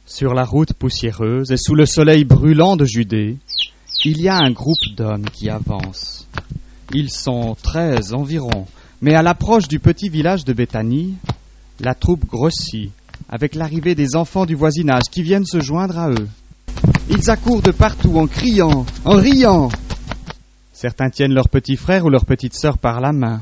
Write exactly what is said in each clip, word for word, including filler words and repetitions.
Sur la route poussiéreuse et sous le soleil brûlant de Judée, il y a un groupe d'hommes qui avance. Ils sont treize environ, mais à l'approche du petit village de Béthanie, la troupe grossit avec l'arrivée des enfants du voisinage qui viennent se joindre à eux. Ils accourent de partout en criant, en riant. Certains tiennent leur petit frère ou leur petite sœur par la main.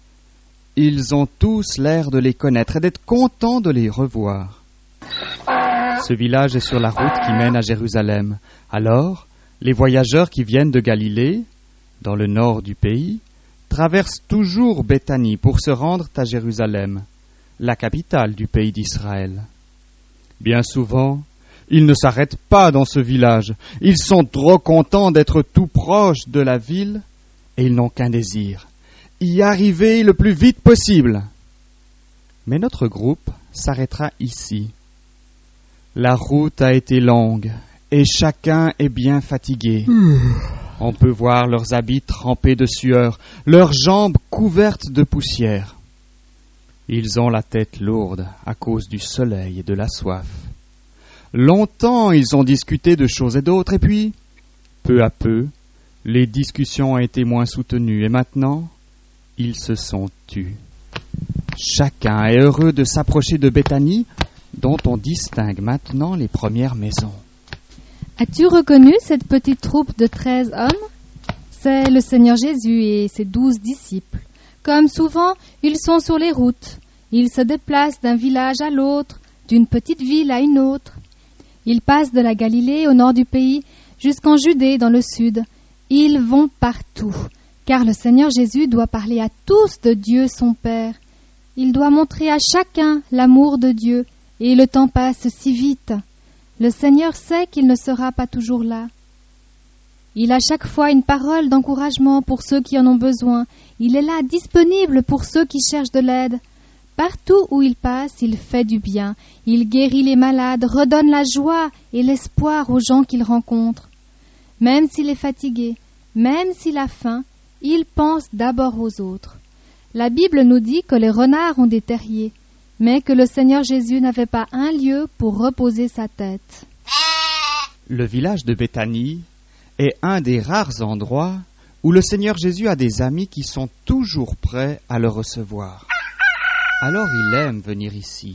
Ils ont tous l'air de les connaître et d'être contents de les revoir. Ce village est sur la route qui mène à Jérusalem. Alors, les voyageurs qui viennent de Galilée, dans le nord du pays, traversent toujours Béthanie pour se rendre à Jérusalem, la capitale du pays d'Israël. Bien souvent, ils ne s'arrêtent pas dans ce village. Ils sont trop contents d'être tout proches de la ville et ils n'ont qu'un désir, y arriver le plus vite possible. Mais notre groupe s'arrêtera ici. La route a été longue et chacun est bien fatigué. On peut voir leurs habits trempés de sueur, leurs jambes couvertes de poussière. Ils ont la tête lourde à cause du soleil et de la soif. Longtemps, ils ont discuté de choses et d'autres, et puis, peu à peu, les discussions ont été moins soutenues, et maintenant, ils se sont tus. Chacun est heureux de s'approcher de Béthanie, dont on distingue maintenant les premières maisons. As-tu reconnu cette petite troupe de treize hommes ? C'est le Seigneur Jésus et ses douze disciples. Comme souvent, ils sont sur les routes. Ils se déplacent d'un village à l'autre, d'une petite ville à une autre. Ils passent de la Galilée au nord du pays jusqu'en Judée dans le sud. Ils vont partout, car le Seigneur Jésus doit parler à tous de Dieu son Père. Il doit montrer à chacun l'amour de Dieu, et le temps passe si vite. Le Seigneur sait qu'il ne sera pas toujours là. Il a chaque fois une parole d'encouragement pour ceux qui en ont besoin. Il est là, disponible pour ceux qui cherchent de l'aide. Partout où il passe, il fait du bien. Il guérit les malades, redonne la joie et l'espoir aux gens qu'il rencontre. Même s'il est fatigué, même s'il a faim, il pense d'abord aux autres. La Bible nous dit que les renards ont des terriers, mais que le Seigneur Jésus n'avait pas un lieu pour reposer sa tête. Le village de Béthanie est un des rares endroits où le Seigneur Jésus a des amis qui sont toujours prêts à le recevoir. Alors il aime venir ici.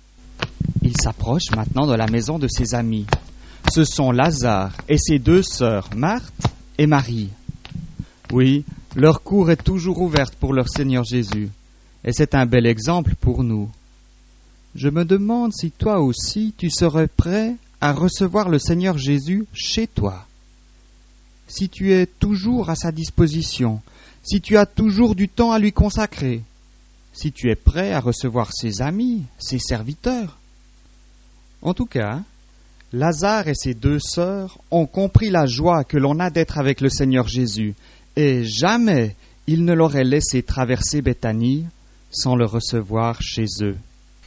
Il s'approche maintenant de la maison de ses amis. Ce sont Lazare et ses deux sœurs, Marthe et Marie. Oui, leur cour est toujours ouverte pour leur Seigneur Jésus, et c'est un bel exemple pour nous. Je me demande si toi aussi tu serais prêt à recevoir le Seigneur Jésus chez toi. Si tu es toujours à sa disposition, si tu as toujours du temps à lui consacrer, si tu es prêt à recevoir ses amis, ses serviteurs. En tout cas, Lazare et ses deux sœurs ont compris la joie que l'on a d'être avec le Seigneur Jésus, et jamais ils ne l'auraient laissé traverser Béthanie sans le recevoir chez eux.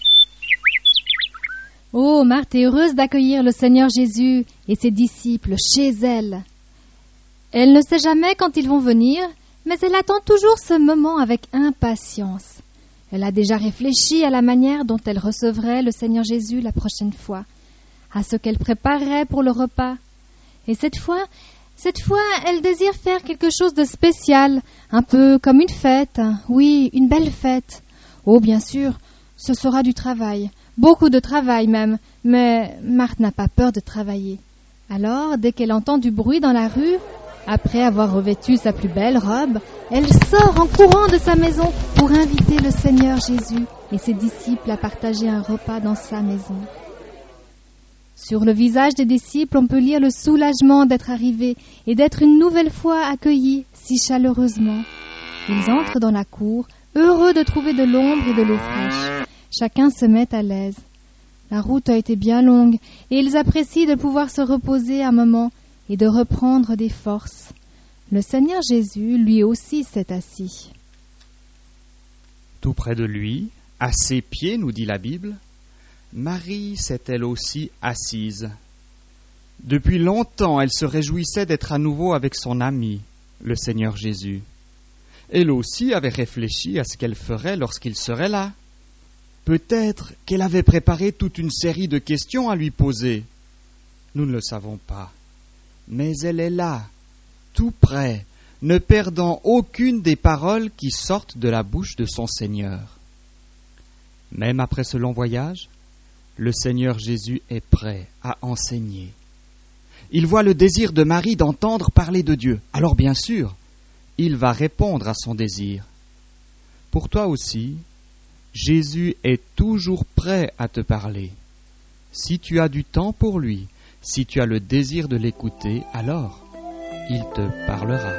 Oh, Marthe est heureuse d'accueillir le Seigneur Jésus et ses disciples chez elle. Elle ne sait jamais quand ils vont venir, mais elle attend toujours ce moment avec impatience. Elle a déjà réfléchi à la manière dont elle recevrait le Seigneur Jésus la prochaine fois, à ce qu'elle préparerait pour le repas. Et cette fois, cette fois, elle désire faire quelque chose de spécial, un peu comme une fête. Oui, une belle fête. Oh, bien sûr, ce sera du travail, beaucoup de travail même, mais Marthe n'a pas peur de travailler. Alors, dès qu'elle entend du bruit dans la rue, après avoir revêtu sa plus belle robe, elle sort en courant de sa maison pour inviter le Seigneur Jésus et ses disciples à partager un repas dans sa maison. Sur le visage des disciples, on peut lire le soulagement d'être arrivés et d'être une nouvelle fois accueillis si chaleureusement. Ils entrent dans la cour, heureux de trouver de l'ombre et de l'eau fraîche. Chacun se met à l'aise. La route a été bien longue et ils apprécient de pouvoir se reposer un moment et de reprendre des forces. Le Seigneur Jésus, lui aussi, s'est assis. Tout près de lui, à ses pieds, nous dit la Bible, Marie s'est elle aussi assise. Depuis longtemps, elle se réjouissait d'être à nouveau avec son ami, le Seigneur Jésus. Elle aussi avait réfléchi à ce qu'elle ferait lorsqu'il serait là. Peut-être qu'elle avait préparé toute une série de questions à lui poser. Nous ne le savons pas. Mais elle est là, tout près, ne perdant aucune des paroles qui sortent de la bouche de son Seigneur. Même après ce long voyage, le Seigneur Jésus est prêt à enseigner. Il voit le désir de Marie d'entendre parler de Dieu. Alors bien sûr, il va répondre à son désir. Pour toi aussi, Jésus est toujours prêt à te parler. Si tu as du temps pour lui, si tu as le désir de l'écouter, alors il te parlera.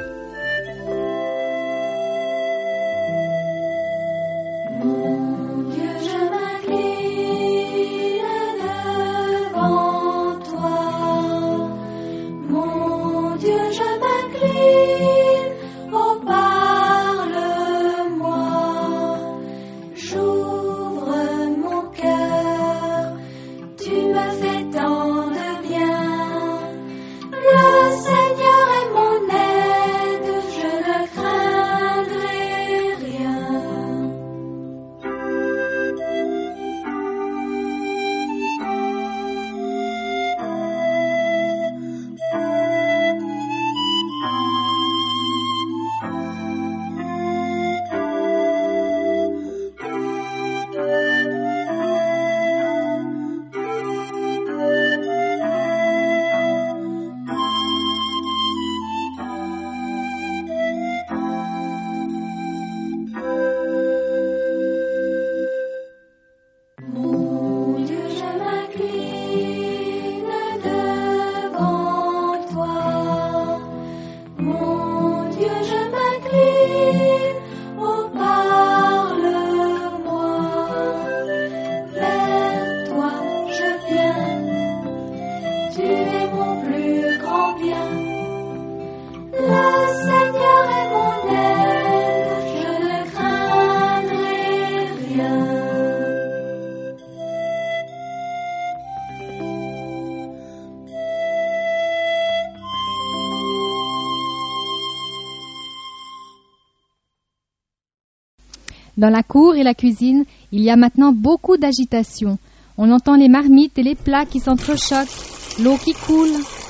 Dans la cour et la cuisine, il y a maintenant beaucoup d'agitation. On entend les marmites et les plats qui s'entrechoquent, l'eau qui coule,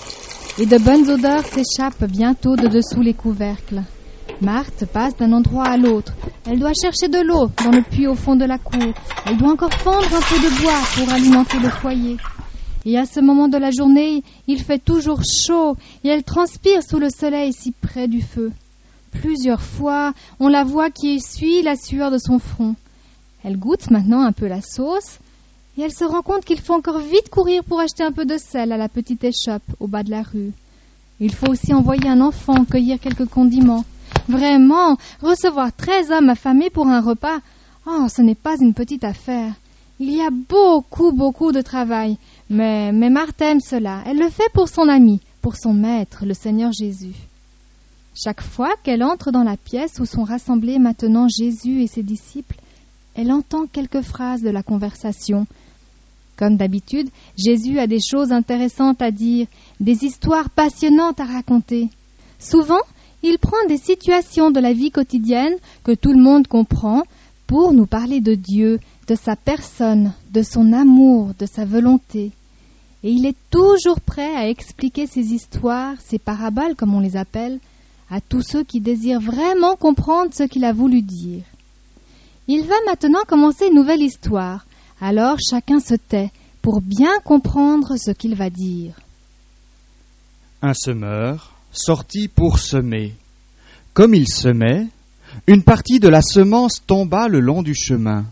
et de bonnes odeurs s'échappent bientôt de dessous les couvercles. Marthe passe d'un endroit à l'autre. Elle doit chercher de l'eau dans le puits au fond de la cour. Elle doit encore fendre un peu de bois pour alimenter le foyer. Et à ce moment de la journée, il fait toujours chaud et elle transpire sous le soleil si près du feu. Plusieurs fois, on la voit qui essuie la sueur de son front. Elle goûte maintenant un peu la sauce et elle se rend compte qu'il faut encore vite courir pour acheter un peu de sel à la petite échoppe au bas de la rue. Il faut aussi envoyer un enfant cueillir quelques condiments. Vraiment, recevoir treize hommes affamés pour un repas, oh, ce n'est pas une petite affaire. Il y a beaucoup, beaucoup de travail, mais, mais Marthe aime cela. Elle le fait pour son ami, pour son maître, le Seigneur Jésus. Chaque fois qu'elle entre dans la pièce où sont rassemblés maintenant Jésus et ses disciples, elle entend quelques phrases de la conversation. Comme d'habitude, Jésus a des choses intéressantes à dire, des histoires passionnantes à raconter. Souvent, il prend des situations de la vie quotidienne que tout le monde comprend pour nous parler de Dieu, de sa personne, de son amour, de sa volonté. Et il est toujours prêt à expliquer ces histoires, ces paraboles comme on les appelle, à tous ceux qui désirent vraiment comprendre ce qu'il a voulu dire. Il va maintenant commencer une nouvelle histoire, alors chacun se tait pour bien comprendre ce qu'il va dire. Un semeur sortit pour semer. Comme il semait, une partie de la semence tomba le long du chemin.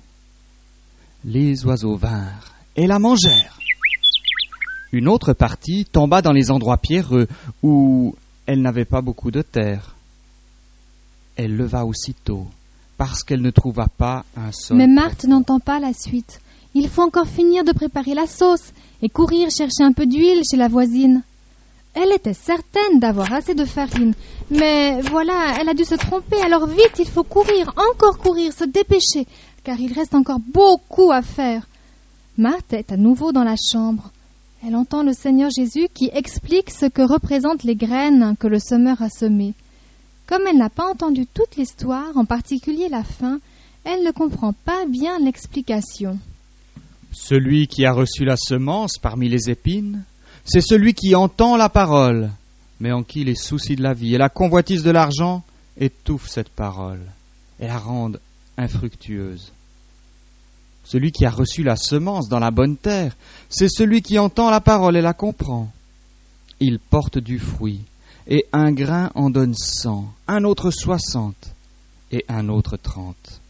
Les oiseaux vinrent et la mangèrent. Une autre partie tomba dans les endroits pierreux où elle n'avait pas beaucoup de terre. Elle leva aussitôt, parce qu'elle ne trouva pas un sol. Mais Marthe n'entend pas la suite. Il faut encore finir de préparer la sauce et courir chercher un peu d'huile chez la voisine. Elle était certaine d'avoir assez de farine, mais voilà, elle a dû se tromper, alors vite, il faut courir, encore courir, se dépêcher, car il reste encore beaucoup à faire. Marthe est à nouveau dans la chambre. Elle entend le Seigneur Jésus qui explique ce que représentent les graines que le semeur a semées. Comme elle n'a pas entendu toute l'histoire, en particulier la fin, elle ne comprend pas bien l'explication. Celui qui a reçu la semence parmi les épines, c'est celui qui entend la parole, mais en qui les soucis de la vie et la convoitise de l'argent étouffent cette parole et la rendent infructueuse. Celui qui a reçu la semence dans la bonne terre, c'est celui qui entend la parole et la comprend. Il porte du fruit, et un grain en donne cent, un autre soixante, et un autre trente.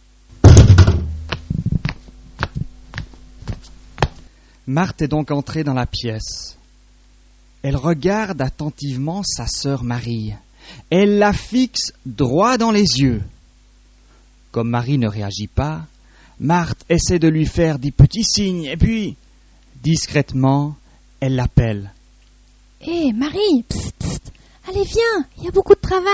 Marthe est donc entrée dans la pièce. Elle regarde attentivement sa sœur Marie. Elle la fixe droit dans les yeux. Comme Marie ne réagit pas, Marthe essaie de lui faire des petits signes, et puis, discrètement, elle l'appelle. « Hé, Marie, psst, psst, allez, viens, il y a beaucoup de travail. »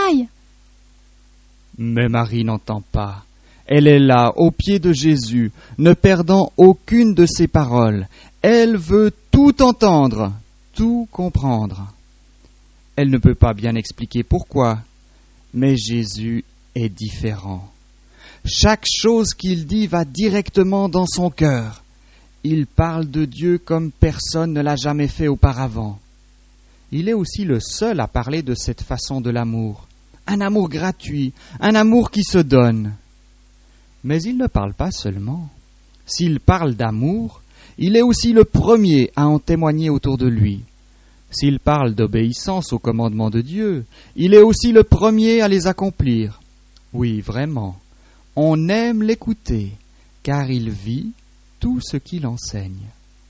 Mais Marie n'entend pas. Elle est là, au pied de Jésus, ne perdant aucune de ses paroles. Elle veut tout entendre, tout comprendre. Elle ne peut pas bien expliquer pourquoi, mais Jésus est différent. Chaque chose qu'il dit va directement dans son cœur. Il parle de Dieu comme personne ne l'a jamais fait auparavant. Il est aussi le seul à parler de cette façon de l'amour. Un amour gratuit, un amour qui se donne. Mais il ne parle pas seulement. S'il parle d'amour, il est aussi le premier à en témoigner autour de lui. S'il parle d'obéissance aux commandements de Dieu, il est aussi le premier à les accomplir. Oui, vraiment, on aime l'écouter, car il vit tout ce qu'il enseigne.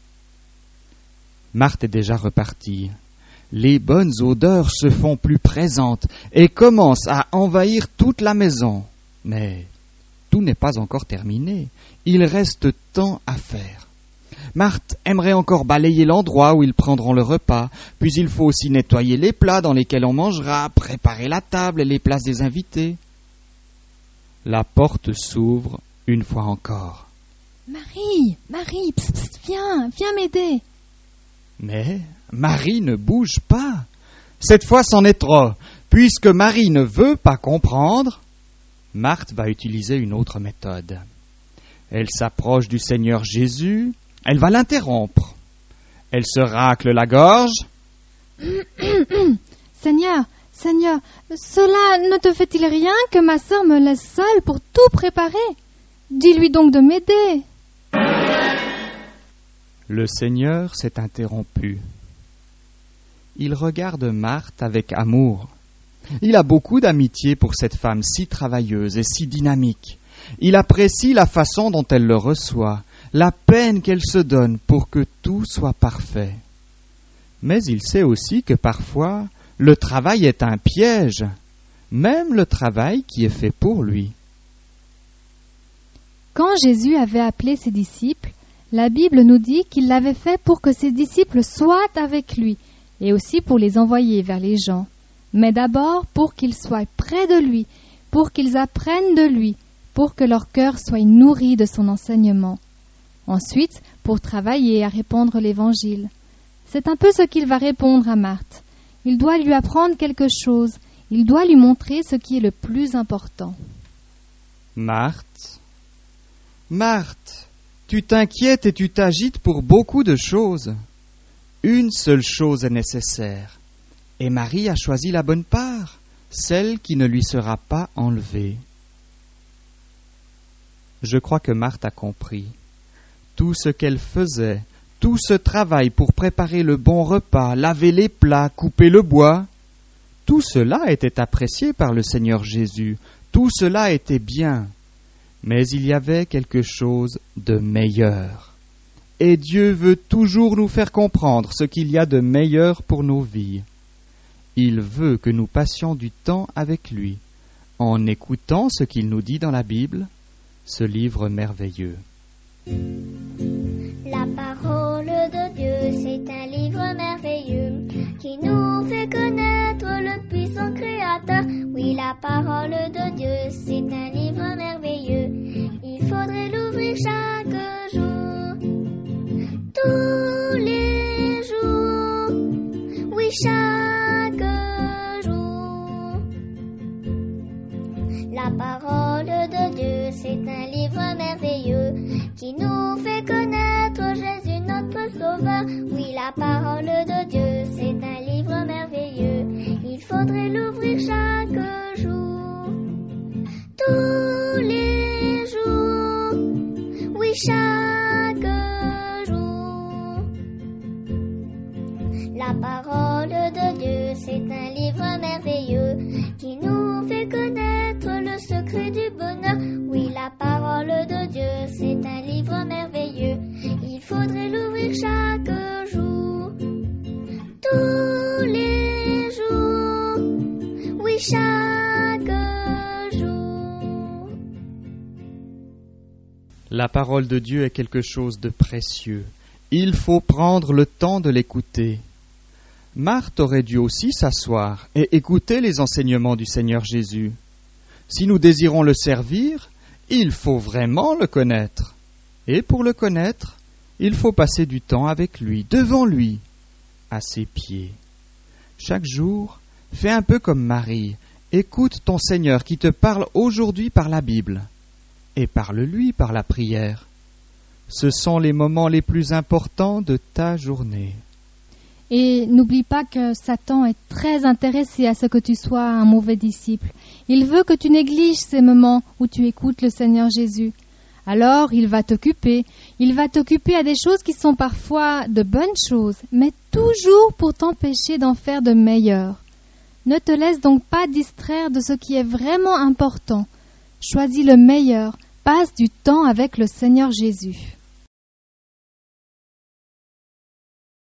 Marthe est déjà repartie. Les bonnes odeurs se font plus présentes et commencent à envahir toute la maison. Mais tout n'est pas encore terminé. Il reste tant à faire. Marthe aimerait encore balayer l'endroit où ils prendront le repas, puis il faut aussi nettoyer les plats dans lesquels on mangera, préparer la table et les places des invités. La porte s'ouvre une fois encore. « Marie, Marie, psst, psst, viens, viens m'aider. » Mais Marie ne bouge pas. Cette fois, c'en est trop. Puisque Marie ne veut pas comprendre, Marthe va utiliser une autre méthode. Elle s'approche du Seigneur Jésus, elle va l'interrompre. Elle se racle la gorge. « Seigneur, Seigneur, cela ne te fait-il rien que ma sœur me laisse seule pour tout préparer? Dis-lui donc de m'aider. » Le Seigneur s'est interrompu. Il regarde Marthe avec amour. Il a beaucoup d'amitié pour cette femme si travailleuse et si dynamique. Il apprécie la façon dont elle le reçoit, la peine qu'elle se donne pour que tout soit parfait. Mais il sait aussi que parfois, le travail est un piège, même le travail qui est fait pour lui. Quand Jésus avait appelé ses disciples, la Bible nous dit qu'il l'avait fait pour que ses disciples soient avec lui et aussi pour les envoyer vers les gens. Mais d'abord pour qu'ils soient près de lui, pour qu'ils apprennent de lui, pour que leur cœur soit nourri de son enseignement. Ensuite, pour travailler à répandre l'Évangile. C'est un peu ce qu'il va répondre à Marthe. Il doit lui apprendre quelque chose. Il doit lui montrer ce qui est le plus important. Marthe, Marthe, tu t'inquiètes et tu t'agites pour beaucoup de choses. Une seule chose est nécessaire. Et Marie a choisi la bonne part, celle qui ne lui sera pas enlevée. Je crois que Marthe a compris. Tout ce qu'elle faisait, tout ce travail pour préparer le bon repas, laver les plats, couper le bois, tout cela était apprécié par le Seigneur Jésus. Tout cela était bien. Mais il y avait quelque chose de meilleur. Et Dieu veut toujours nous faire comprendre ce qu'il y a de meilleur pour nos vies. Il veut que nous passions du temps avec lui, en écoutant ce qu'il nous dit dans la Bible, ce livre merveilleux. La parole de Dieu, c'est un livre merveilleux qui nous fait connaître le puissant Créateur. Oui, la parole de Dieu, c'est un livre merveilleux. Il faudrait l'ouvrir chaque jour, tous les jours. Oui, chaque jour. La parole de Dieu, c'est un livre sauveur. Oui, la parole de Dieu, c'est un livre merveilleux. Il faudrait l'ouvrir chaque jour, tous les jours, oui, chaque jour. La parole de Dieu, c'est un livre merveilleux qui nous fait connaître le secret du bonheur. Oui, la parole de Dieu, c'est un livre merveilleux. Il faudrait l'ouvrir chaque jour, tous les jours, oui, chaque jour. La parole de Dieu est quelque chose de précieux. Il faut prendre le temps de l'écouter. Marthe aurait dû aussi s'asseoir et écouter les enseignements du Seigneur Jésus. Si nous désirons le servir, il faut vraiment le connaître. Et pour le connaître, il faut passer du temps avec lui, devant lui, à ses pieds. Chaque jour, fais un peu comme Marie. Écoute ton Seigneur qui te parle aujourd'hui par la Bible. Et parle-lui par la prière. Ce sont les moments les plus importants de ta journée. Et n'oublie pas que Satan est très intéressé à ce que tu sois un mauvais disciple. Il veut que tu négliges ces moments où tu écoutes le Seigneur Jésus. Alors il va t'occuper. Il va t'occuper à des choses qui sont parfois de bonnes choses, mais toujours pour t'empêcher d'en faire de meilleures. Ne te laisse donc pas distraire de ce qui est vraiment important. Choisis le meilleur. Passe du temps avec le Seigneur Jésus.